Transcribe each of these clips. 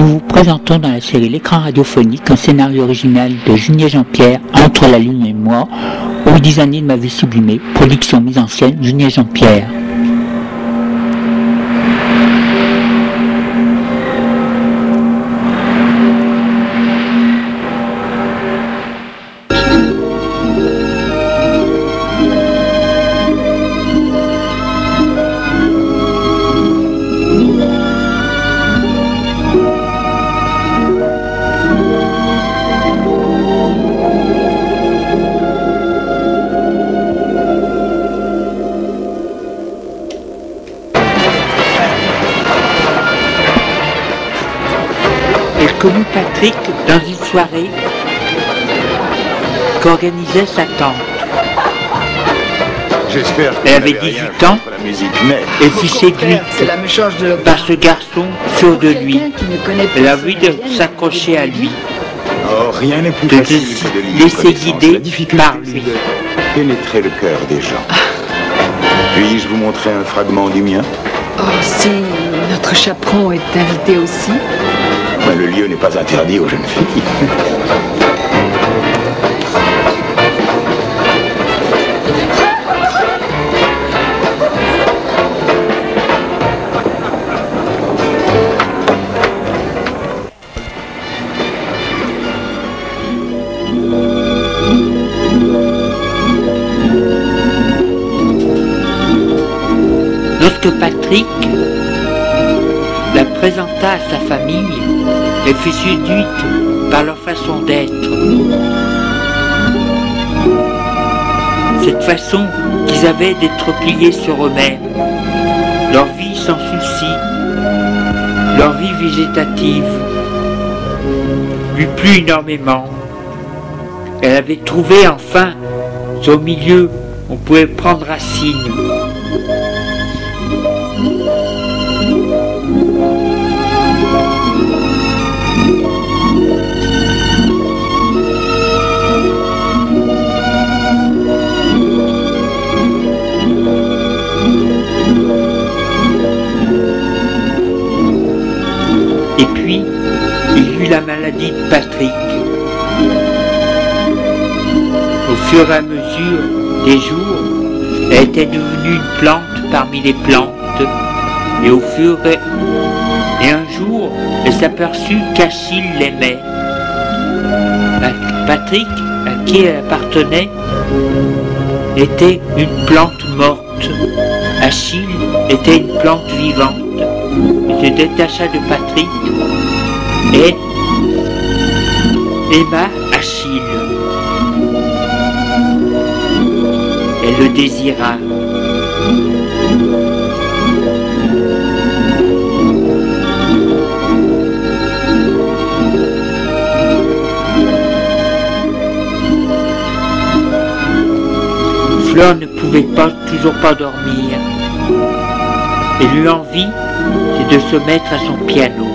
Nous vous présentons dans la série L'écran radiophonique un scénario original de Julien Jean-Pierre, Entre la lune et moi, ou 10 années de ma vie sublimée, production mise en scène Julien Jean-Pierre. Elle connut Patrick dans une soirée qu'organisait sa tante. Elle avait 18 ans et fut séduite par ce garçon sûr de lui. Elle a envie de s'accrocher à lui, de se laisser guider par lui. Pénétrer le cœur des gens. Puis-je vous montrer un fragment du mien? Oh, si notre chaperon est invité aussi. Mais le lieu n'est pas interdit aux jeunes filles. Lorsque Patrick la présenta à sa famille, elle fut séduite par leur façon d'être. Cette façon qu'ils avaient d'être pliés sur eux-mêmes, leur vie sans souci, leur vie végétative, lui plut énormément. Elle avait trouvé enfin son milieu où on pouvait prendre racine. Et puis, il eut la maladie de Patrick. Au fur et à mesure des jours, elle était devenue une plante parmi les plantes. Et au fur et un jour, elle s'aperçut qu'Achille l'aimait. Patrick, à qui elle appartenait, était une plante morte. Achille était une plante vivante. Il se détacha de Patrick et aima Achille. Elle le désira. Fleur ne pouvait toujours pas dormir. Elle eut envie de se mettre à son piano.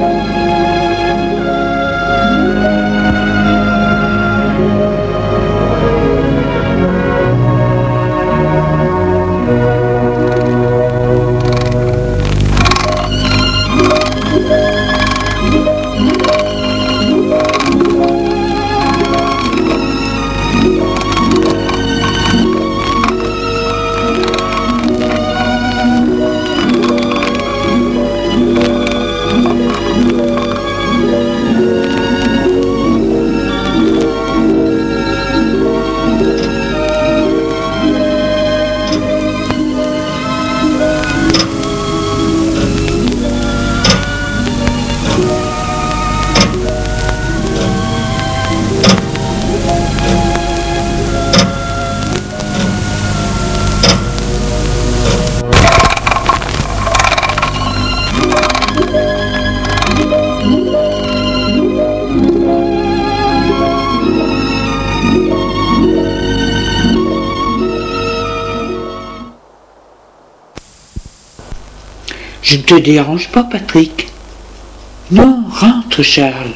Je ne te dérange pas, Patrick? Non, rentre, Charles.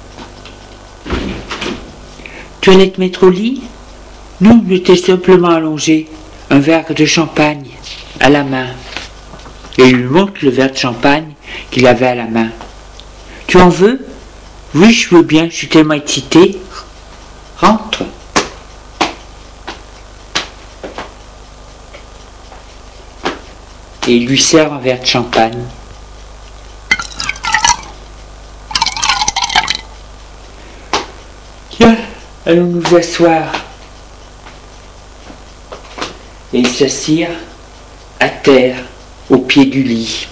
Tu allais te mettre au lit? Non, j'étais simplement allongé, un verre de champagne à la main. Et il lui montre le verre de champagne qu'il avait à la main. Tu en veux? Oui, je veux bien, je suis tellement excité. Rentre. Et il lui sert un verre de champagne. Tiens, allons nous asseoir. Et il s'assire à terre, au pied du lit.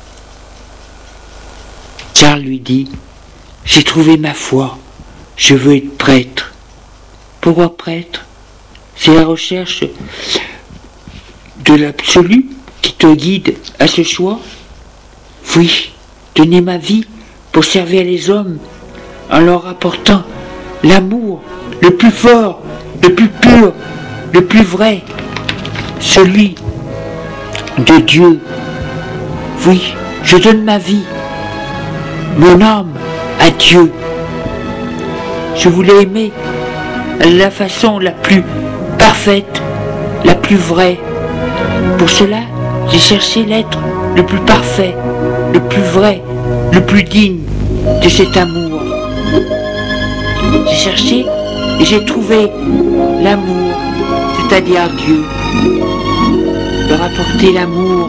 Charles lui dit: j'ai trouvé ma foi, je veux être prêtre. Pourquoi prêtre? C'est la recherche de l'absolu qui te guide à ce choix? Oui, donner ma vie pour servir les hommes en leur apportant l'amour le plus fort, le plus pur, le plus vrai, celui de Dieu. Oui, je donne ma vie, mon âme à Dieu. Je voulais aimer la façon la plus parfaite, la plus vraie. Pour cela, j'ai cherché l'être le plus parfait, le plus vrai, le plus digne de cet amour. J'ai cherché et j'ai trouvé l'amour, c'est-à-dire Dieu. Leur apporter l'amour,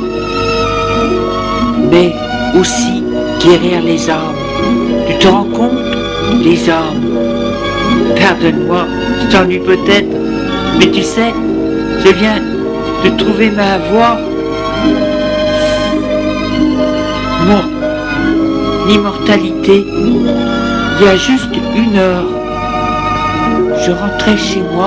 mais aussi guérir les âmes. Tu te rends compte? Les âmes. Pardonne-moi, je t'ennuie peut-être, mais tu sais, je viens de trouver ma voie. Mon immortalité. Il y a juste 1 heure, je rentrais chez moi.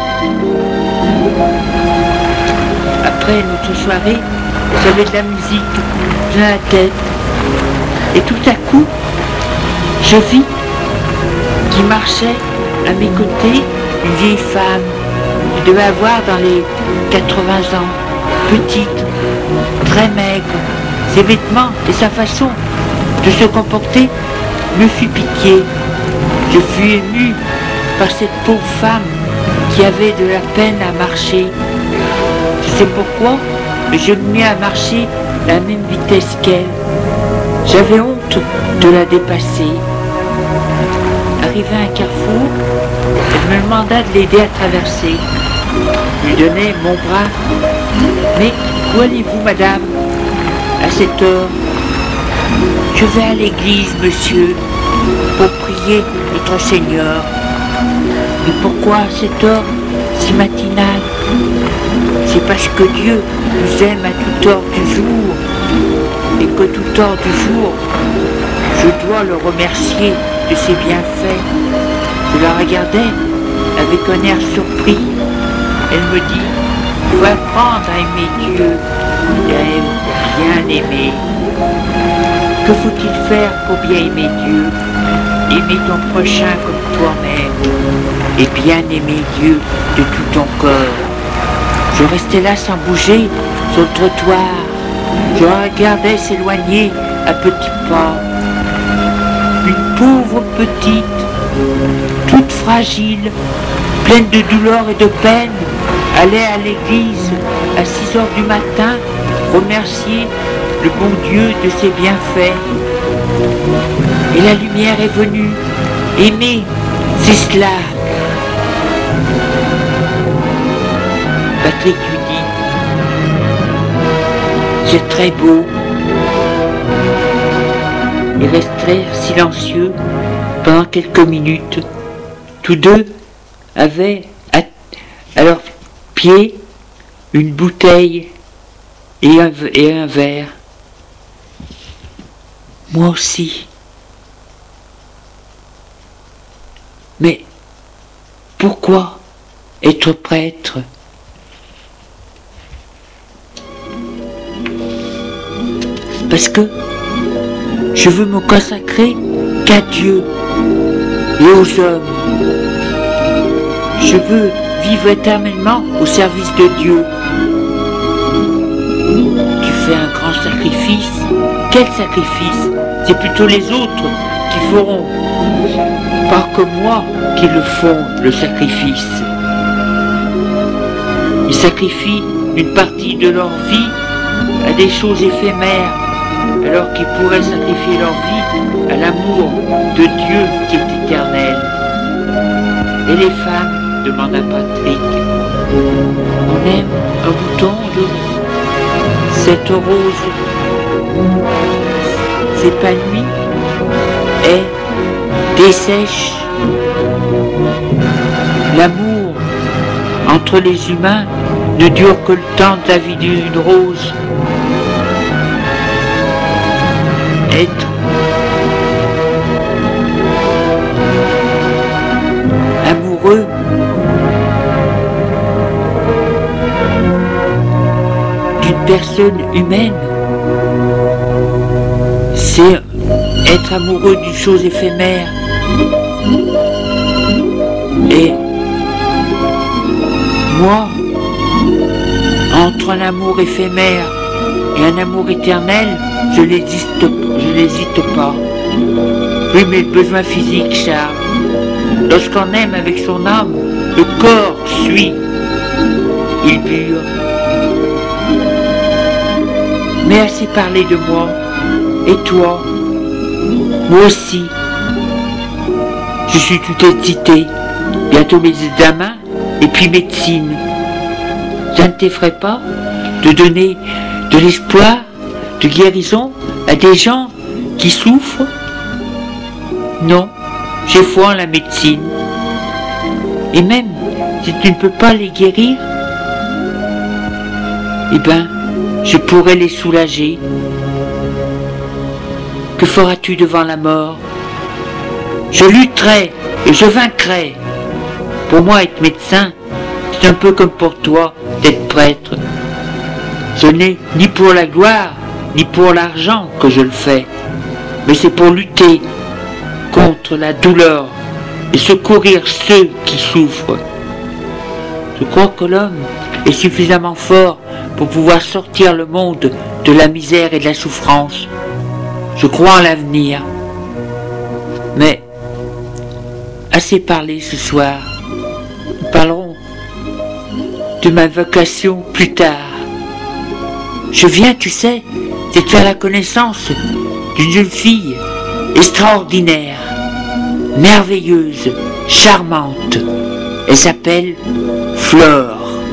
Après notre soirée, j'avais de la musique dans la tête. Et tout à coup, je vis qui marchait à mes côtés une vieille femme. Elle devait avoir dans les 80 ans, petite, très maigre. Ses vêtements et sa façon de se comporter me fit pitié. Je fus ému par cette pauvre femme qui avait de la peine à marcher. Je sais pourquoi, mais je me mis à marcher à la même vitesse qu'elle. J'avais honte de la dépasser. Arrivé à un carrefour, elle me demanda de l'aider à traverser. Je lui donnai mon bras. Mais où allez-vous, madame, à cette heure? Je vais à l'église, monsieur, pour prier notre Seigneur. Mais pourquoi à cette heure si matinale? C'est parce que Dieu nous aime à toute heure du jour, et que toute heure du jour, je dois le remercier de ses bienfaits. Je la regardais avec un air surpris. Elle me dit: il faut apprendre à aimer Dieu et à bien aimer. Que faut-il faire pour bien aimer Dieu? Aimer ton prochain comme toi-même et bien aimer Dieu de tout ton cœur. Je restais là sans bouger sur le trottoir. Je regardais s'éloigner à petits pas. Une pauvre petite, toute fragile, pleine de douleur et de peine, allait à l'église à 6 heures du matin remercier le bon Dieu de ses bienfaits. Et la lumière est venue. Aimer, c'est cela. Patrick lui dit: c'est très beau. Ils restèrent silencieux pendant quelques minutes. Tous deux avaient à leurs pieds une bouteille et un verre. Moi aussi. Mais pourquoi être prêtre? Parce que je veux me consacrer qu'à Dieu et aux hommes. Je veux vivre éternellement au service de Dieu. Tu fais un grand sacrifice. Quel sacrifice? C'est plutôt les autres qui feront, pas que moi qui le font, le sacrifice. Ils sacrifient une partie de leur vie à des choses éphémères, alors qu'ils pourraient sacrifier leur vie à l'amour de Dieu qui est éternel. Et les femmes, demanda Patrick, on aime un bouton de cette rose s'épanouit et dessèche. L'amour entre les humains ne dure que le temps de la vie d'une rose. Être amoureux d'une personne humaine, c'est être amoureux d'une chose éphémère. Et moi, entre un amour éphémère et un amour éternel, je n'hésite pas. Oui, mais le besoin physique, Charles. Lorsqu'on aime avec son âme, le corps suit. Il dure. Mais assez parlé de moi. Et toi? Moi aussi. Je suis tout excité. Bientôt mes examens et puis médecine. Ça ne t'effraie pas de donner de l'espoir, de guérison à des gens qui souffrent? Non, j'ai foi en la médecine. Et même si tu ne peux pas les guérir, eh bien, je pourrais les soulager. Que feras-tu devant la mort? Je lutterai et je vaincrai. Pour moi, être médecin, c'est un peu comme pour toi d'être prêtre. Ce n'est ni pour la gloire, ni pour l'argent que je le fais, mais c'est pour lutter contre la douleur et secourir ceux qui souffrent. Je crois que l'homme est suffisamment fort pour pouvoir sortir le monde de la misère et de la souffrance. Je crois en l'avenir. Mais, assez parlé ce soir. Nous parlerons de ma vocation plus tard. Je viens, tu sais, c'est de faire la connaissance d'une jeune fille extraordinaire, merveilleuse, charmante. Elle s'appelle Flore.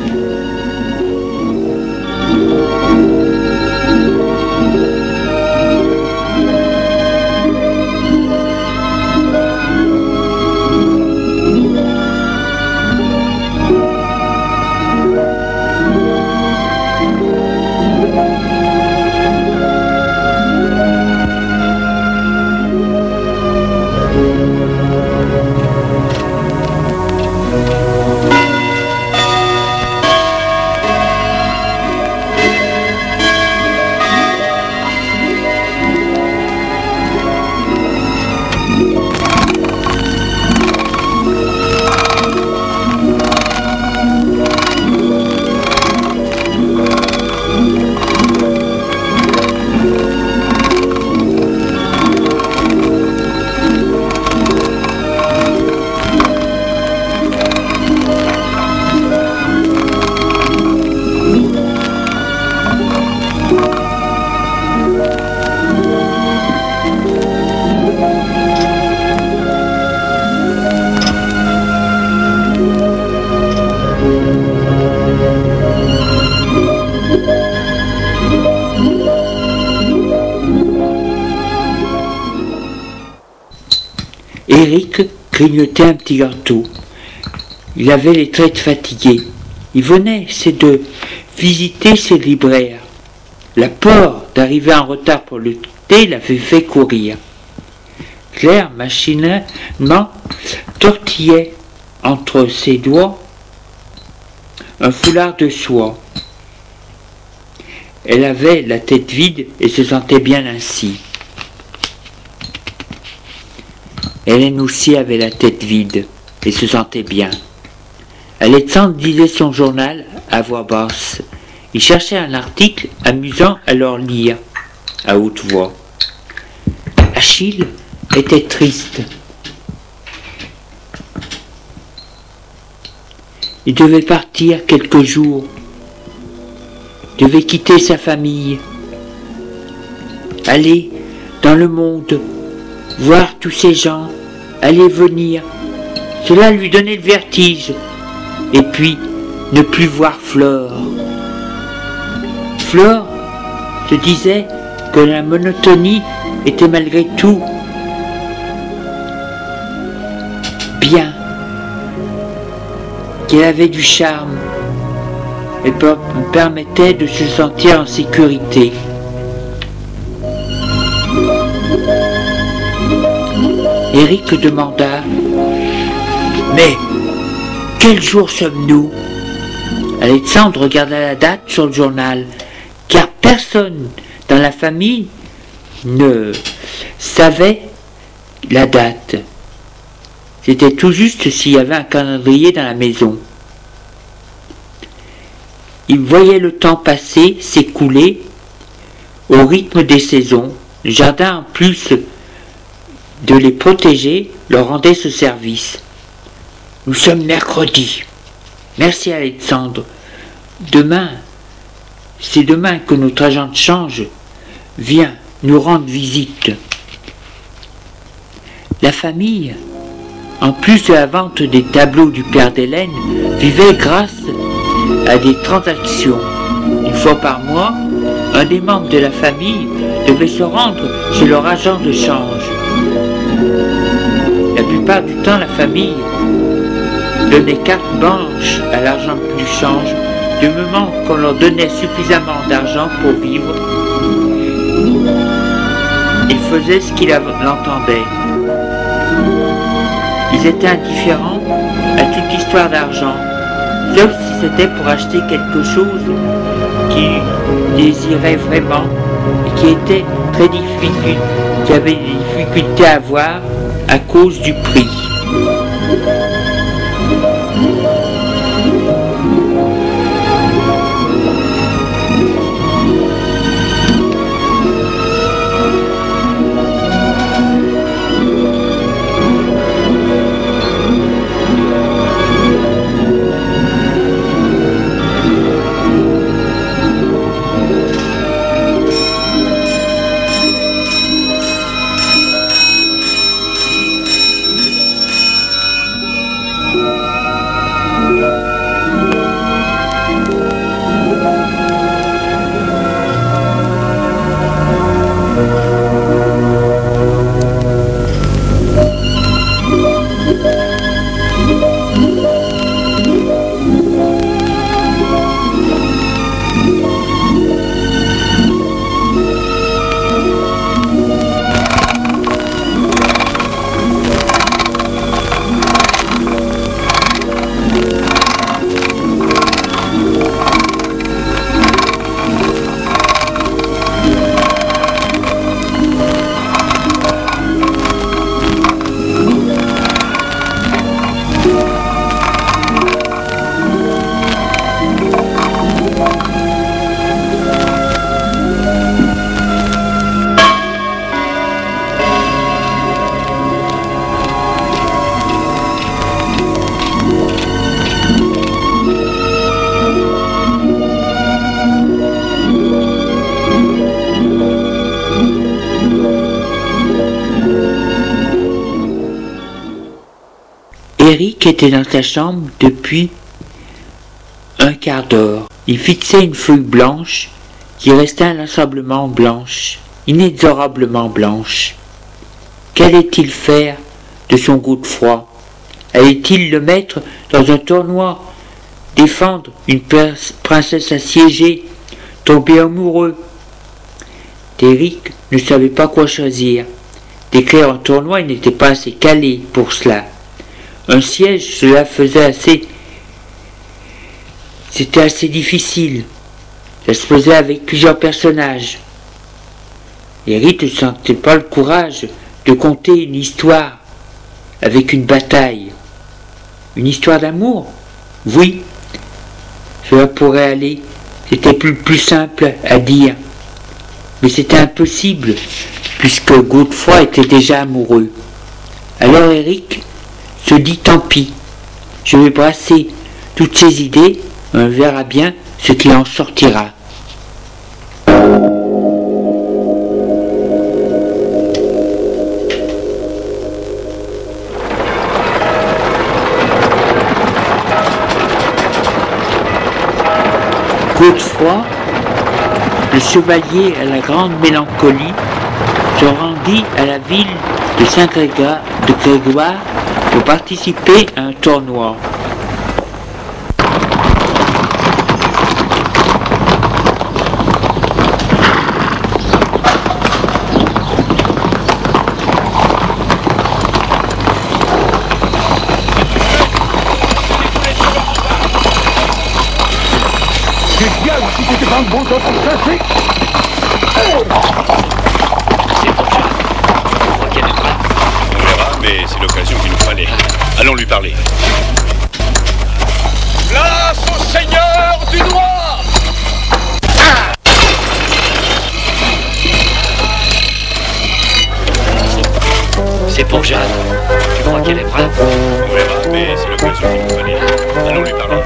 Eric grignotait un petit gâteau. Il avait les traits fatigués. Il venait, c'est de visiter ses libraires. La peur d'arriver en retard pour le thé l'avait fait courir. Claire, machinalement, tortillait entre ses doigts un foulard de soie. Elle avait la tête vide et se sentait bien ainsi. Hélène aussi avait la tête vide et se sentait bien. Alexandre lisait son journal à voix basse. Il cherchait un article amusant à leur lire, à haute voix. Achille était triste. Il devait partir quelques jours. Il devait quitter sa famille. aller dans le monde, voir tous ces gens, aller venir. Cela lui donnait le vertige. Et puis, ne plus voir Flore. Flore se disait que la monotonie était malgré tout bien, qu'elle avait du charme et permettait de se sentir en sécurité. Eric demanda: mais quel jour sommes-nous? Alexandre regarda la date sur le journal, car personne dans la famille ne savait la date. C'était tout juste s'il y avait un calendrier dans la maison. Il voyait le temps passer, s'écouler au rythme des saisons. Le jardin, en plus de les protéger, leur rendait ce service. Nous sommes mercredi. Merci Alexandre. Demain, c'est demain que notre agent de change vient nous rendre visite. La famille, en plus de la vente des tableaux du père d'Hélène, vivait grâce à des transactions. Une fois par mois, un des membres de la famille devait se rendre chez leur agent de change. La plupart du temps, la famille donnait carte blanche à l'argent du change, du moment qu'on leur donnait suffisamment d'argent pour vivre. Ils faisaient ce qu'ils l'entendaient. Ils étaient indifférents à toute histoire d'argent, sauf si c'était pour acheter quelque chose qu'ils désiraient vraiment et qui était très difficile, qui avait des difficultés à avoir à cause du prix. Eric était dans sa chambre depuis un quart d'heure. Il fixait une feuille blanche qui restait inlassablement blanche, inexorablement blanche. Qu'allait-il faire de son Godefroy? Allait-il le mettre dans un tournoi, défendre une princesse assiégée, tomber amoureux? Eric ne savait pas quoi choisir. D'écrire un tournoi, il n'était pas assez calé pour cela. Un siège, cela c'était assez difficile. Ça se faisait avec plusieurs personnages. Eric ne sentait pas le courage de conter une histoire avec une bataille. Une histoire d'amour? Oui, cela pourrait aller. C'était plus simple à dire. Mais c'était impossible, puisque Godefroy était déjà amoureux. Alors Eric se dit: tant pis, je vais brasser toutes ces idées, on verra bien ce qu'il en sortira. Godefroy, le chevalier à la grande mélancolie, se rendit à la ville de Saint-Grégoire pour participer à un tournoi. Mais c'est l'occasion qu'il nous fallait. Allons lui parler. Place au seigneur du droit! C'est pour Jeanne. Tu crois qu'elle est brave? On verra, mais c'est l'occasion qu'il nous fallait. Allons lui parler.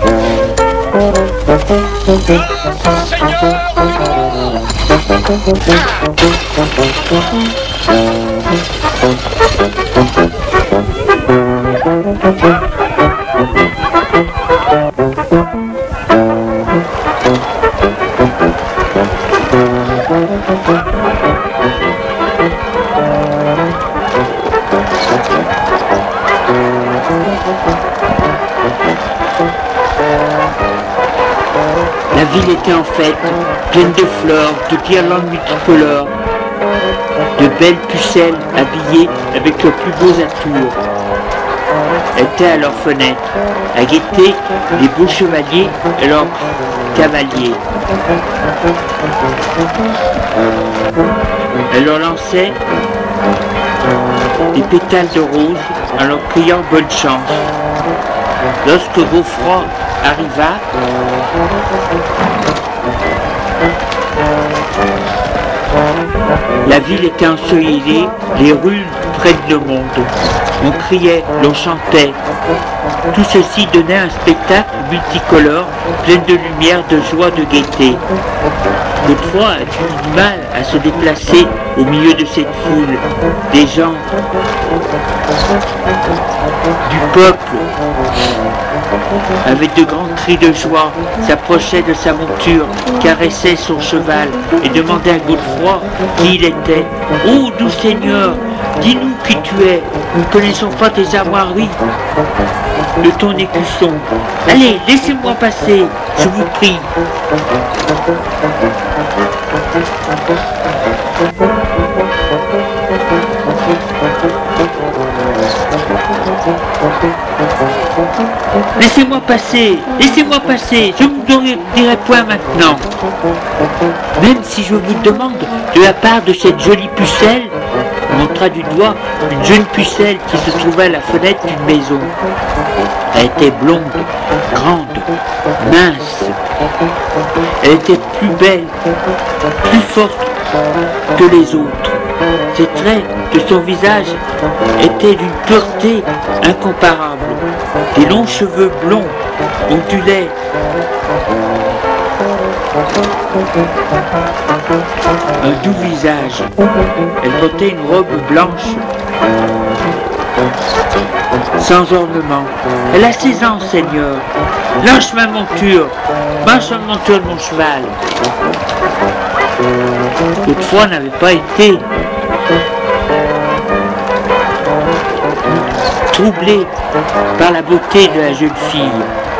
Place au seigneur du La ville était en fête, pleine de fleurs, de guirlandes multicolores, de belles pucelles habillées avec leurs plus beaux atours. Étaient à leurs fenêtres, à guetter les beaux chevaliers et leurs cavaliers. Elle leur lançait des pétales de rose en leur criant bonne chance. Lorsque Godefroy arriva, la ville était ensoleillée, les rues prennent le monde. On criait, l'on chantait. Tout ceci donnait un spectacle multicolore, plein de lumière, de joie, de gaieté. Godefroy a eu du mal à se déplacer au milieu de cette foule, des gens, du peuple, avec de grands cris de joie, s'approchait de sa monture, caressait son cheval et demandait à Godefroy qui il était. « Oh, doux Seigneur, dis-nous qui tu es, nous ne connaissons pas tes armoiries de ton écusson. Allez, laissez-moi passer, je vous prie. » Laissez-moi passer, je ne vous dirai point maintenant. Même si je vous demande de la part de cette jolie pucelle, on montra du doigt une jeune pucelle qui se trouvait à la fenêtre d'une maison. Elle était blonde, grande, mince. Elle était plus belle, plus forte que les autres. Ses traits de son visage étaient d'une pureté incomparable. Des longs cheveux blonds ondulaient. Un doux visage. Elle portait une robe blanche, sans ornement. Elle a 16 ans, Seigneur. Lâche ma monture. Marche la monture de mon cheval. Godefroy n'avait pas été troublé par la beauté de la jeune fille.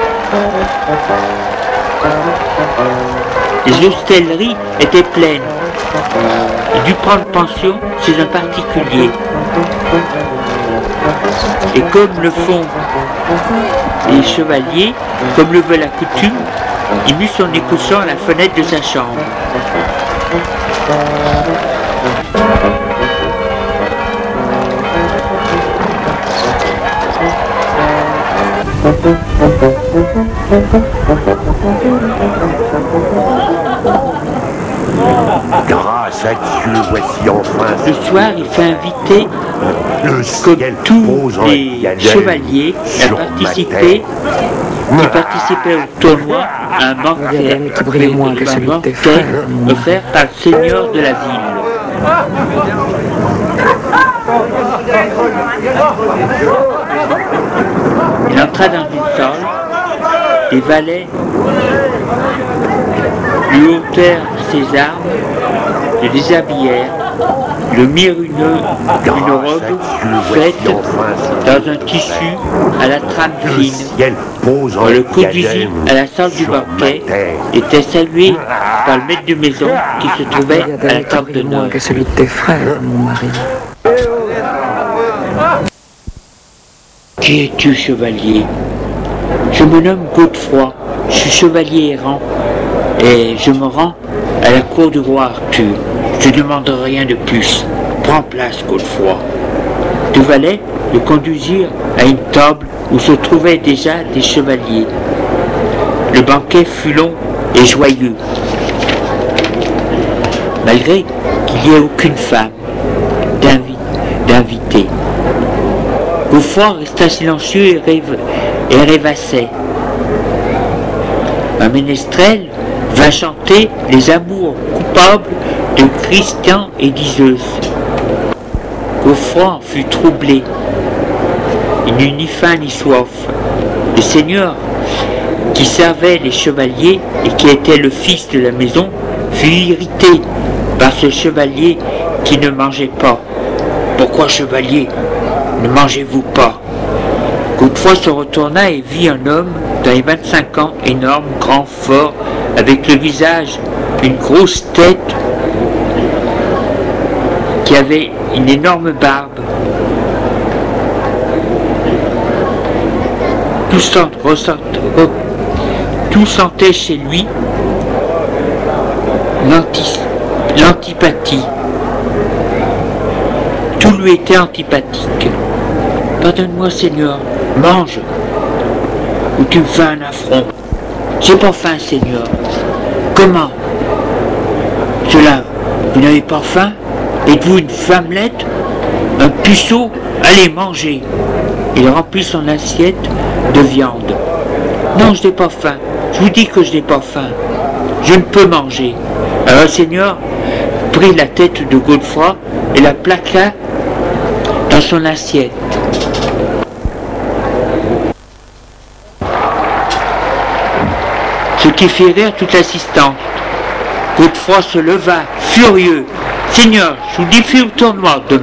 Les hostelleries étaient pleines. Il dut prendre pension chez un particulier. Et comme le font les chevaliers, comme le veut la coutume, il mit son écusson à la fenêtre de sa chambre. Grâce à Dieu, voici enfin. Le soir, il fait inviter, comme tous les chevaliers, qui participaient au tournoi à un banquet offert par le seigneur de la ville. Il entra dans une salle, des valets lui ôtèrent ses armes, le déshabillèrent, le mirent une robe faite dans un tissu à la trame fine. On le conduisit à la salle du banquet, était salué par le maître de maison qui se trouvait à la table d'honneur. Que celui de tes frères, mon mari. Qui es-tu, chevalier? Je me nomme Godefroy, je suis chevalier errant, et je me rends à la cour du roi Arthur. Je ne demande rien de plus. Prends place, Godefroy. Deux valets le conduisirent à une table où se trouvaient déjà des chevaliers. Le banquet fut long et joyeux, malgré qu'il n'y ait aucune femme d'invité. Godefroy resta silencieux et rêvassait. Un ménestrel vint chanter les amours coupables de Christian et d'Iseuse. Godefroy en fut troublé. Il n'eut ni faim ni soif. Le seigneur qui servait les chevaliers et qui était le fils de la maison fut irrité par ce chevalier qui ne mangeait pas. Pourquoi, chevalier, ne mangez-vous pas? Godefroy se retourna et vit un homme dans les 25 ans, énorme, grand, fort, avec le visage, une grosse tête, qui avait une énorme barbe. Tout sentait chez lui l'antipathie. Tout lui était antipathique. Pardonne-moi, Seigneur, mange, ou tu me fais un affront. J'ai pas faim, Seigneur. Comment? Cela, vous n'avez pas faim? Êtes-vous une femmelette? Un puceau? Allez, mangez. Il remplit son assiette de viande. Non, je n'ai pas faim. Je vous dis que je n'ai pas faim. Je ne peux manger. Alors le Seigneur prit la tête de Godefroy et la plaqua dans son assiette. Ce qui fit rire toute l'assistance. Godefroy se leva, furieux. « Seigneur, je vous diffuse le tournoi demain. »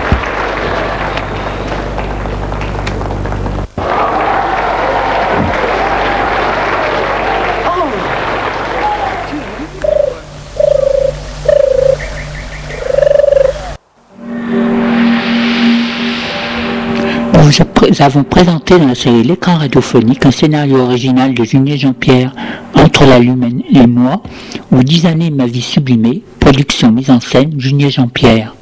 Nous avons présenté dans la série L'écran radiophonique un scénario original de Junier Jean-Pierre, Entre la lune et moi, ou 10 années ma vie sublimée, production mise en scène Junier Jean-Pierre.